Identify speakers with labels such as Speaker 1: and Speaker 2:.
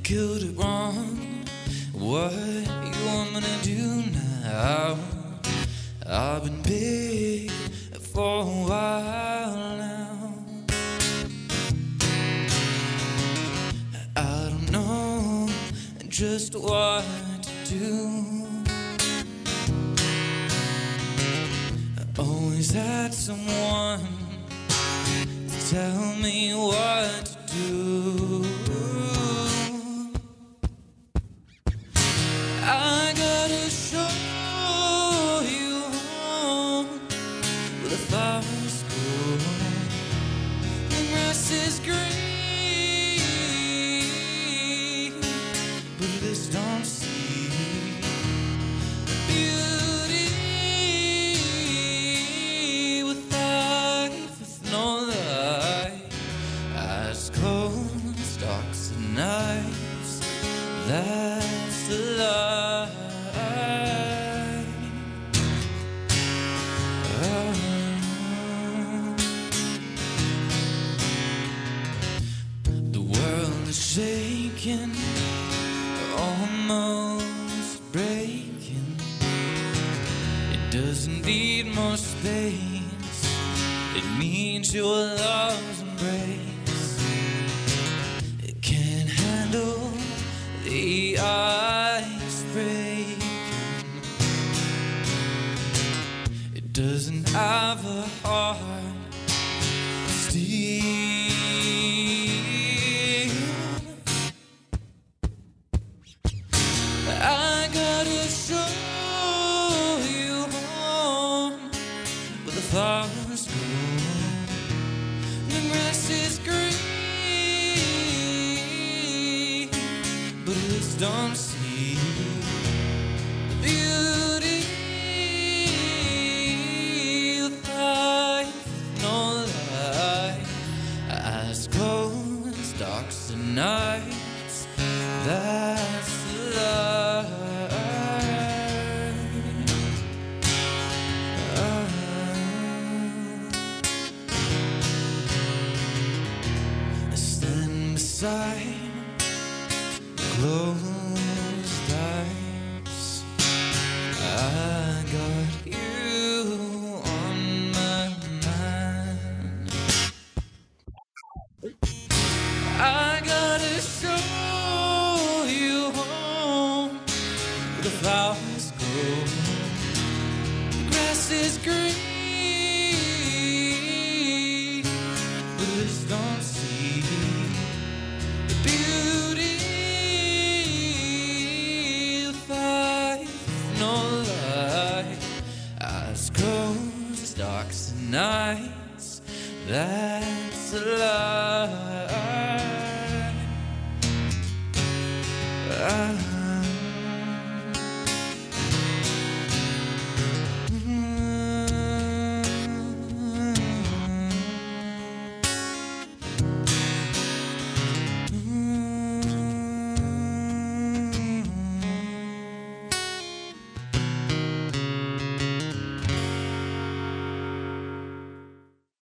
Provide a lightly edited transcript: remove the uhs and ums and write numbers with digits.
Speaker 1: killed it wrong. What you want me to do now? I've been big for a while now. I don't know just what to do. I always had someone to tell me what to do. I gotta show you where the flowers grow, the grass is green, but this don't see the beauty with life, with no light. Eyes closed, darks and nights, that's the light. The world is shaking, almost breaking. It doesn't need more space, it needs your love's embrace. It can't handle the ice breaking. It doesn't have a heart of steel. I gotta show you home where the flowers grow, the grass is green, but it's don't see the beauty of life, no light. Eyes closed, darks and nights, that's the light. I stand beside closed eyes. I got you on my mind. I gotta show you home where the flowers grow, the grass is green, but this don't see the beauty of life, no light. Eyes closed, darks and nights, that's the light.